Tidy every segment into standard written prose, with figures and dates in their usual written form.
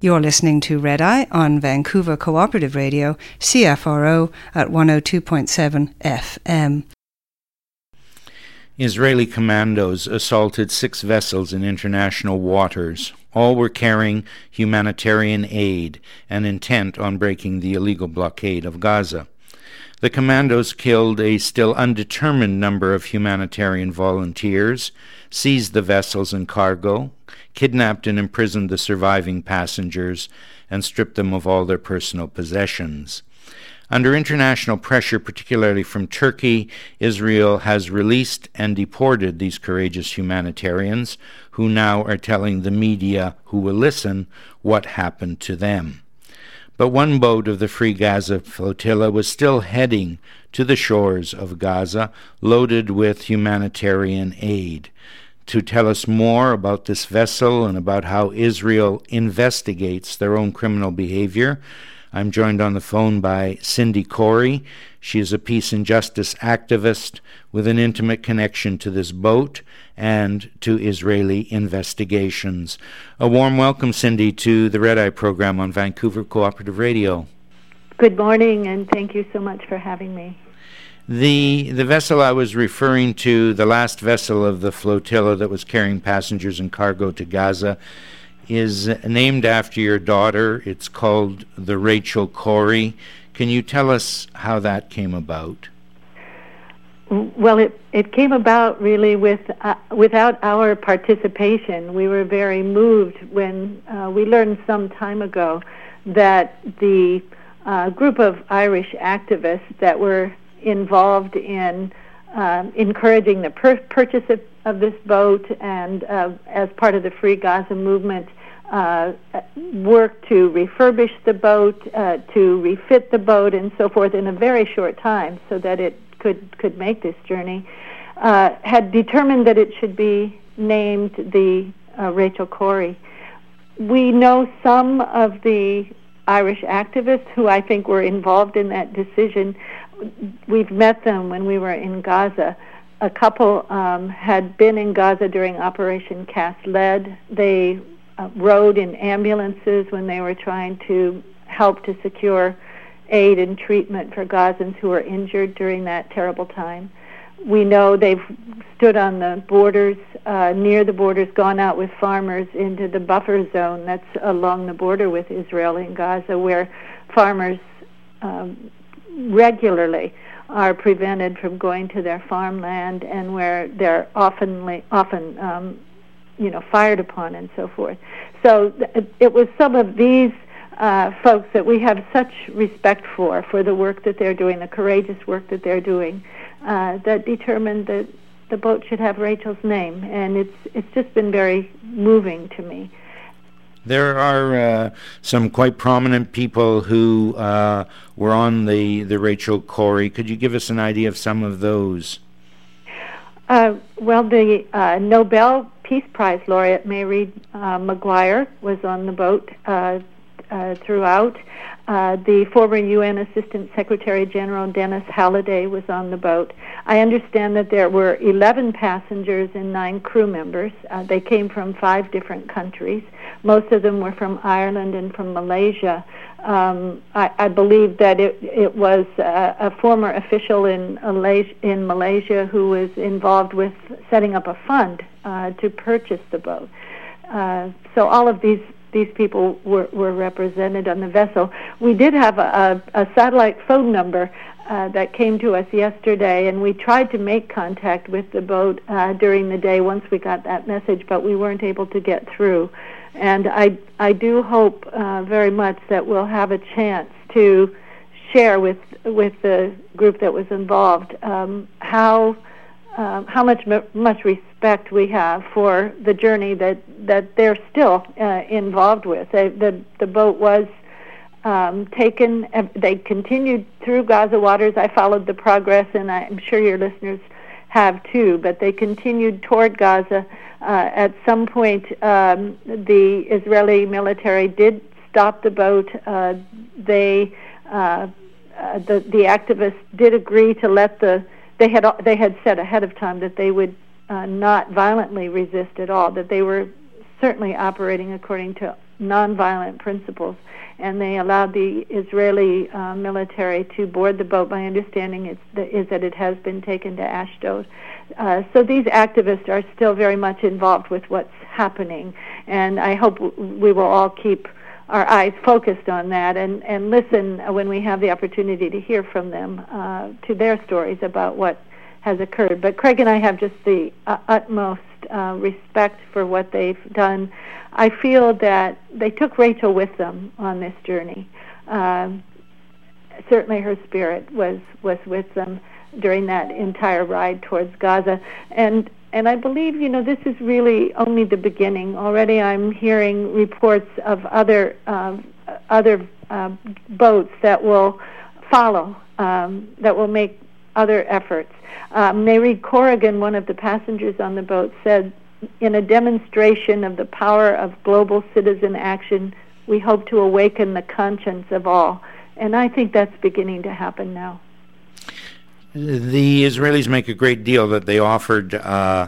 You're listening to Red Eye on Vancouver Cooperative Radio, CFRO at 102.7 FM. Israeli commandos assaulted 6 vessels in international waters. All were carrying humanitarian aid and intent on breaking the illegal blockade of Gaza. The commandos killed a still undetermined number of humanitarian volunteers, seized the vessels and cargo, kidnapped and imprisoned the surviving passengers, and stripped them of all their personal possessions. Under international pressure, particularly from Turkey, Israel has released and deported these courageous humanitarians, who now are telling the media, who will listen, what happened to them. But one boat of the Free Gaza flotilla was still heading to the shores of Gaza, loaded with humanitarian aid. To tell us more about this vessel and about how Israel investigates their own criminal behavior, I'm joined on the phone by Cindy Corey. She is a peace and justice activist with an intimate connection to this boat and to Israeli investigations. A warm welcome, Cindy, to the Red Eye program on Vancouver Cooperative Radio. Good morning, and thank you so much for having me. The vessel I was referring to, the last vessel of the flotilla that was carrying passengers and cargo to Gaza, is named after your daughter. It's called the Rachel Corrie. Can you tell us how that came about? Well, it came about really without our participation. We were very moved when we learned some time ago that the group of Irish activists that were involved in encouraging the purchase of this boat and as part of the Free Gaza movement worked to refurbish the boat, to refit the boat and so forth in a very short time so that it could make this journey, had determined that it should be named the Rachel Corrie. We know some of the Irish activists who I think were involved in that decision. We've met them when we were in Gaza. A couple had been in Gaza during Operation Cast Lead. They rode in ambulances when they were trying to help to secure aid and treatment for Gazans who were injured during that terrible time. We know they've stood on the borders, near the borders, gone out with farmers into the buffer zone that's along the border with Israel and Gaza, where farmers regularly are prevented from going to their farmland and where they're often fired upon and so forth. So it was some of these folks that we have such respect for the work that they're doing, the courageous work that they're doing, that determined that the boat should have Rachel's name, and it's just been very moving to me. There are some quite prominent people who were on the Rachel Corrie. Could you give us an idea of some of those? Well, the Nobel Peace Prize laureate Mairead Maguire was on the boat throughout. The former UN Assistant Secretary General Dennis Halliday was on the boat. I understand that there were 11 passengers and 9 crew members. They came from 5 different countries. Most of them were from Ireland and from Malaysia. I believe that it was a former official in Malaysia who was involved with setting up a fund to purchase the boat. So all of these people were represented on the vessel. We did have a satellite phone number that came to us yesterday, and we tried to make contact with the boat during the day once we got that message, but we weren't able to get through. And I do hope very much that we'll have a chance to share with the group that was involved how much respect we have for the journey that they're still involved with. The boat was taken. They continued through Gaza waters. I followed the progress, and I'm sure your listeners have too. But they continued toward Gaza. At some point, the Israeli military did stop the boat. The activists did agree to let they had said ahead of time that they would not violently resist at all, that they were certainly operating according to nonviolent principles, and they allowed the Israeli military to board the boat. My understanding is that it has been taken to Ashdod. So these activists are still very much involved with what's happening, and I hope we will all keep our eyes focused on that and listen when we have the opportunity to hear from them to their stories about what has occurred. But Craig and I have just the utmost respect for what they've done. I feel that they took Rachel with them on this journey. Certainly her spirit was with them during that entire ride towards Gaza. And I believe, this is really only the beginning. Already I'm hearing reports of other boats that will follow, that will make other efforts. Mayreed Corrigan, one of the passengers on the boat, said, in a demonstration of the power of global citizen action, we hope to awaken the conscience of all. And I think that's beginning to happen now. The Israelis make a great deal that they offered to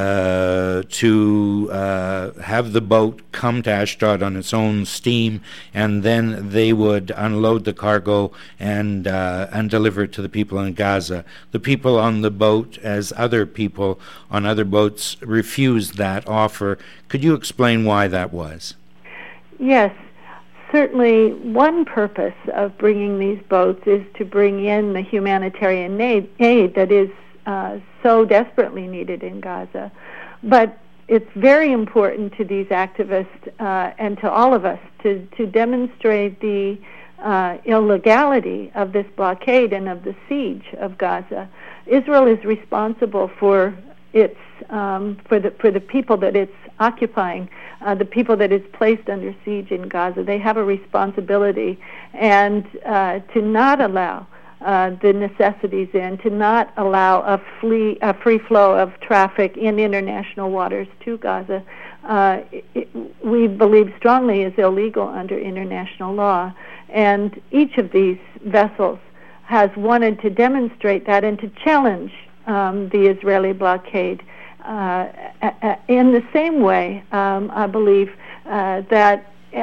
have the boat come to Ashdod on its own steam, and then they would unload the cargo and deliver it to the people in Gaza. The people on the boat, as other people on other boats, refused that offer. Could you explain why that was? Yes. Certainly, one purpose of bringing these boats is to bring in the humanitarian aid that is so desperately needed in Gaza. But it's very important to these activists and to all of us to demonstrate the illegality of this blockade and of the siege of Gaza. Israel is responsible for its for the people that it's occupying, the people that it's placed under siege in Gaza. They have a responsibility, and to not allow the necessities in, to not allow a free flow of traffic in international waters to Gaza, we believe strongly is illegal under international law. And each of these vessels has wanted to demonstrate that and to challenge the Israeli blockade. In the same way, I believe that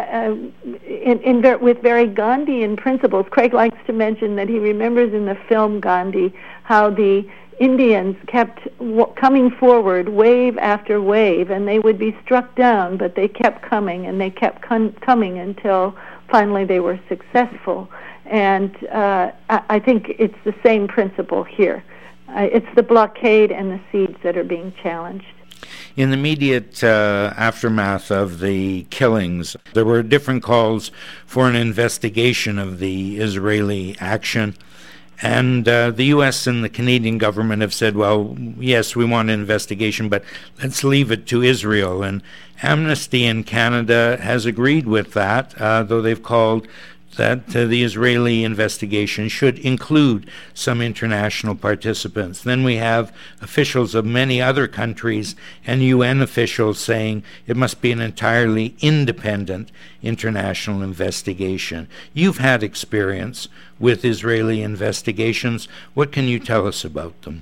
with very Gandhian principles, Craig likes to mention that he remembers in the film Gandhi how the Indians kept coming forward wave after wave, and they would be struck down, but they kept coming, and they kept coming until finally they were successful. And I think it's the same principle here. It's the blockade and the siege that are being challenged. In the immediate aftermath of the killings, there were different calls for an investigation of the Israeli action. And the U.S. and the Canadian government have said, well, yes, we want an investigation, but let's leave it to Israel. And Amnesty in Canada has agreed with that, though they've called that the Israeli investigation should include some international participants. Then we have officials of many other countries and UN officials saying it must be an entirely independent international investigation. You've had experience with Israeli investigations. What can you tell us about them?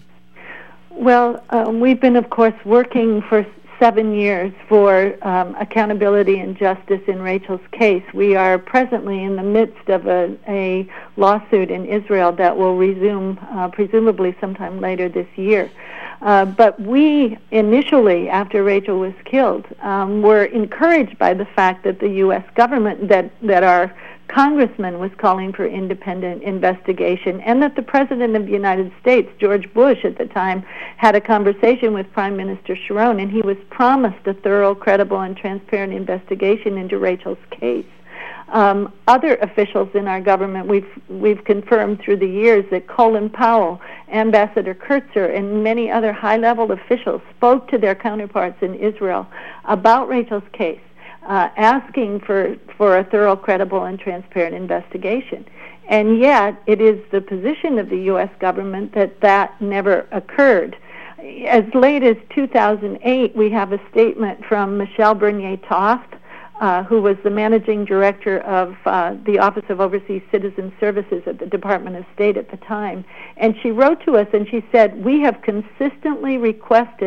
Well, we've been, of course, working for 7 years for accountability and justice in Rachel's case. We are presently in the midst of a lawsuit in Israel that will resume presumably sometime later this year. But we initially, after Rachel was killed, were encouraged by the fact that the U.S. government, that our congressman was calling for independent investigation, and that the President of the United States, George Bush at the time, had a conversation with Prime Minister Sharon, and he was promised a thorough, credible, and transparent investigation into Rachel's case. Other officials in our government, we've confirmed through the years that Colin Powell, Ambassador Kurtzer, and many other high-level officials spoke to their counterparts in Israel about Rachel's case, asking for a thorough, credible, and transparent investigation. And yet, it is the position of the U.S. government that never occurred. As late as 2008, we have a statement from Michelle Bernier-Toft, who was the managing director of the Office of Overseas Citizen Services at the Department of State at the time. And she wrote to us and she said, "We have consistently requested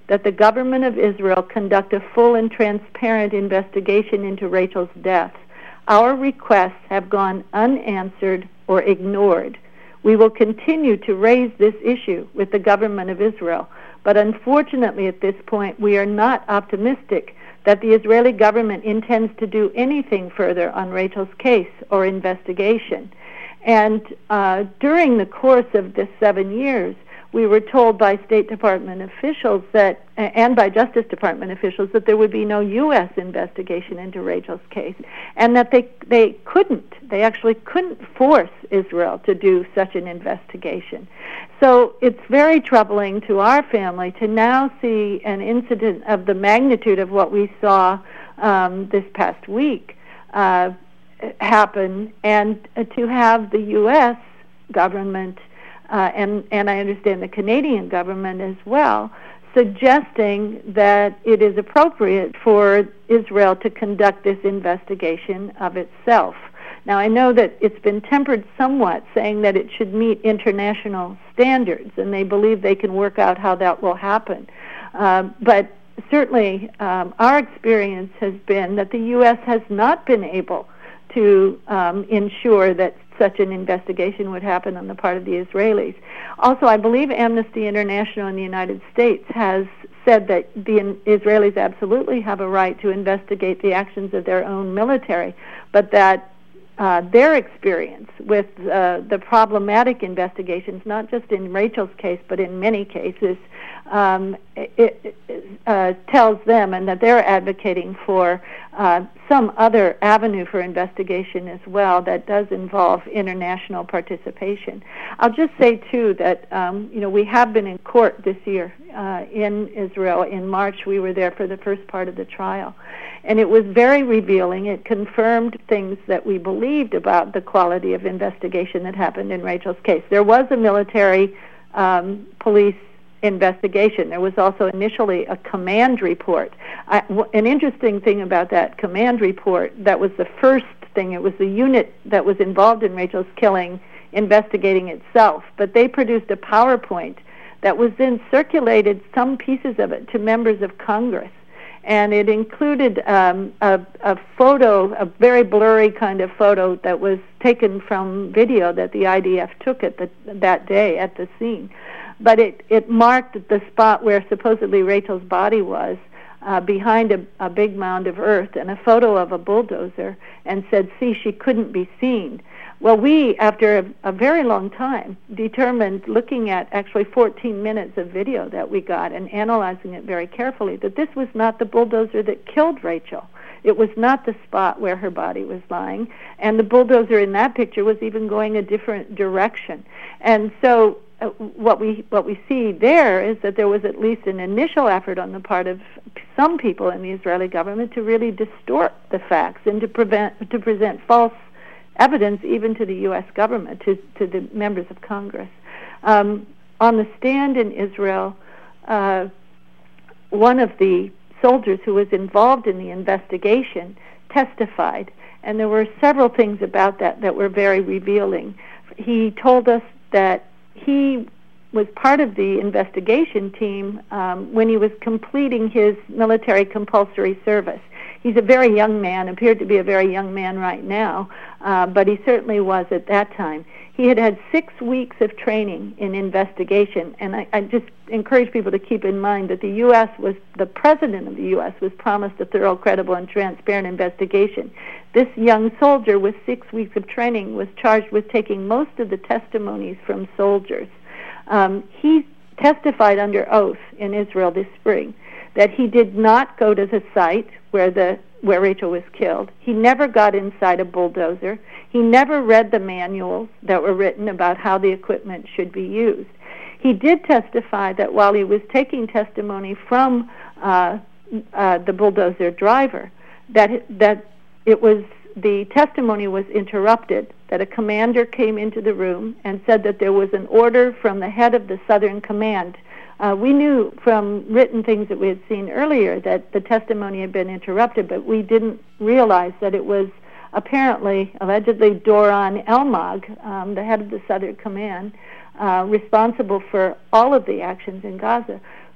that the government of Israel conduct a full and transparent investigation into Rachel's death. Our requests have gone unanswered or ignored. We will continue to raise this issue with the government of Israel, but unfortunately at this point we are not optimistic that the Israeli government intends to do anything further on Rachel's case or investigation. And during the course of this 7 years, we were told by State Department officials that, and by Justice Department officials, that there would be no U.S. investigation into Rachel's case, and that they actually couldn't force Israel to do such an investigation. So it's very troubling to our family to now see an incident of the magnitude of what we saw this past week happen, and to have the U.S. government and I understand the Canadian government as well, suggesting that it is appropriate for Israel to conduct this investigation of itself. Now, I know that it's been tempered somewhat, saying that it should meet international standards, and they believe they can work out how that will happen. But certainly, our experience has been that the U.S. has not been able to ensure that such an investigation would happen on the part of the Israelis. Also, I believe Amnesty International in the United States has said that the Israelis absolutely have a right to investigate the actions of their own military, but that their experience with the problematic investigations, not just in Rachel's case, but in many cases, tells them, and that they're advocating for some other avenue for investigation as well that does involve international participation. I'll just say, too, that we have been in court this year in Israel. In March, we were there for the first part of the trial, and it was very revealing. It confirmed things that we believed about the quality of investigation that happened in Rachel's case. There was a military police investigation. There was also initially a command report. An interesting thing about that command report, that was the first thing. It was the unit that was involved in Rachel's killing investigating itself, but they produced a PowerPoint that was then circulated, some pieces of it, to members of Congress. And it included a photo, a very blurry kind of photo that was taken from video that the IDF took at that day at the scene. But it marked the spot where supposedly Rachel's body was, behind a big mound of earth, and a photo of a bulldozer, and said, "See, she couldn't be seen." Well, we, after a very long time, determined, looking at actually 14 minutes of video that we got and analyzing it very carefully, that this was not the bulldozer that killed Rachel. It was not the spot where her body was lying, and the bulldozer in that picture was even going a different direction. And so what we see there is that there was at least an initial effort on the part of some people in the Israeli government to really distort the facts and to present false evidence even to the U.S. government, to the members of Congress. On the stand in Israel, one of the soldiers who was involved in the investigation testified, and there were several things about that were very revealing. He told us that he was part of the investigation team when he was completing his military compulsory service. He's a very young man, appeared to be a very young man right now, but he certainly was at that time. He had 6 weeks of training in investigation, and I just encourage people to keep in mind that the president of the U.S. was promised a thorough, credible, and transparent investigation. This young soldier with 6 weeks of training was charged with taking most of the testimonies from soldiers. He testified under oath in Israel this spring that he did not go to the site where Rachel was killed. He never got inside a bulldozer. He never read the manuals that were written about how the equipment should be used. He did testify that while he was taking testimony from the bulldozer driver, that the testimony was interrupted, that a commander came into the room and said that there was an order from the head of the Southern Command. We knew from written things that we had seen earlier that the testimony had been interrupted, but we didn't realize that it was allegedly Doron Elmag, the head of the Southern Command, responsible for all of the actions in Gaza,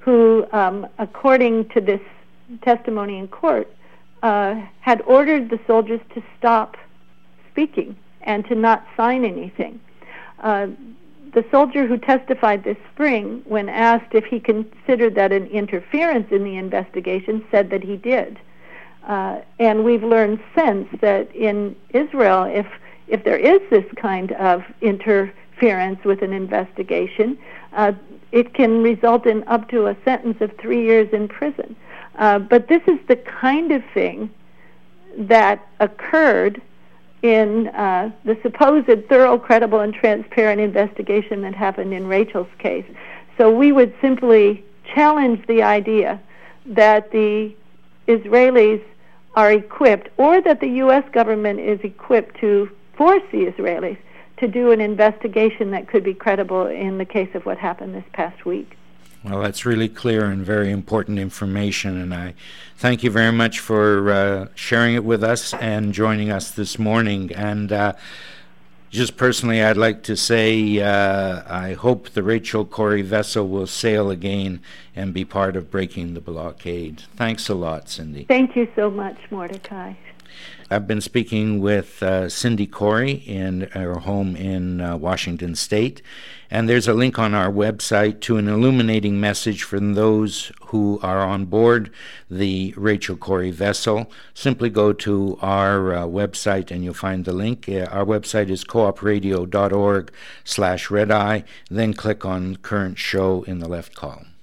who, according to this testimony in court, had ordered the soldiers to stop speaking and to not sign anything. The soldier who testified this spring, when asked if he considered that an interference in the investigation, said that he did. And we've learned since that in Israel, if there is this kind of interference with an investigation, it can result in up to a sentence of 3 years in prison. But this is the kind of thing that occurred in the supposed thorough, credible, and transparent investigation that happened in Rachel's case. So we would simply challenge the idea that the Israelis are equipped, or that the U.S. government is equipped to force the Israelis to do an investigation that could be credible in the case of what happened this past week. Well, that's really clear and very important information, and I thank you very much for sharing it with us and joining us this morning. And just personally, I'd like to say I hope the Rachel Corrie vessel will sail again and be part of breaking the blockade. Thanks a lot, Cindy. Thank you so much, Mordecai. I've been speaking with Cindy Corrie in her home in Washington State, and there's a link on our website to an illuminating message from those who are on board the Rachel Corrie vessel. Simply go to our website and you'll find the link. Our website is coopradio.org/redeye, then click on current show in the left column.